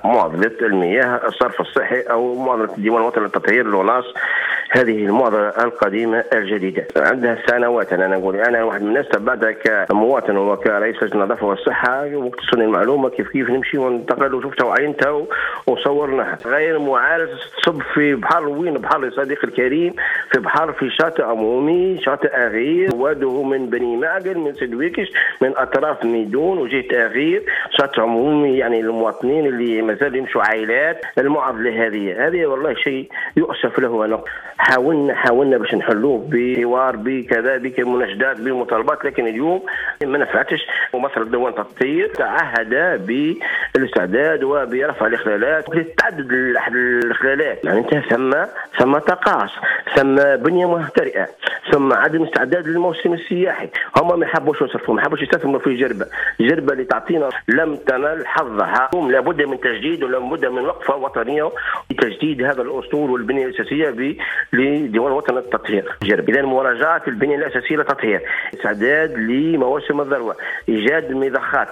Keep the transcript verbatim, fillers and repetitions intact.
معضلة المياه الصرف الصحي أو معضلة الديوان الوطني للتطهير لوناس. هذه المعضلة القديمة الجديدة عندها سنوات. أنا نقول أنا واحد من الناس تبعتها كمواطن وكرئيس لجنة النظافة والصحة، وقتصني المعلومة كيف كيف نمشي وننتقل، وشفتها وعينتها وصورناها. غير معالج تصب في بحر، وين بحر يا صديقي الكريم؟ في بحر في شاطئ عمومي، شاطئ أغير، واده من بني معقل، من سدويكش، من أطراف ميدون وجهة أغير، شاطئ عمومي يعني المواطنين اللي مازال يمشوا عائلات. المعضلة هذه هذه والله شيء يؤسف له. أنا حاولنا حاولنا باش نحلوه بحوار بكذا بمناشدات بمطالبات، لكن اليوم ما نفعتش. ومصر الدوان التطهير تعهد بالاستعداد وبرفع الاخلالات وتعدد الاخلالات. يعني انت ثم ثم تقاص، ثم بنيه مهترئه، ثم عدم استعداد للموسم السياحي. هم ما يحبوش يصرفوا، ما يحبوش يستثمروا في جربه، جربه اللي تعطينا لم تنل حظها. لابد من تجديد ولابد من وقفه وطنيه لتجديد هذا الاسطول والبنيه الاساسيه لديوان الوطني للتطهير. جرب اذا مراجعه البنيه الاساسيه للتطهير، استعداد لمواسم الذروه، ايجاد مضخات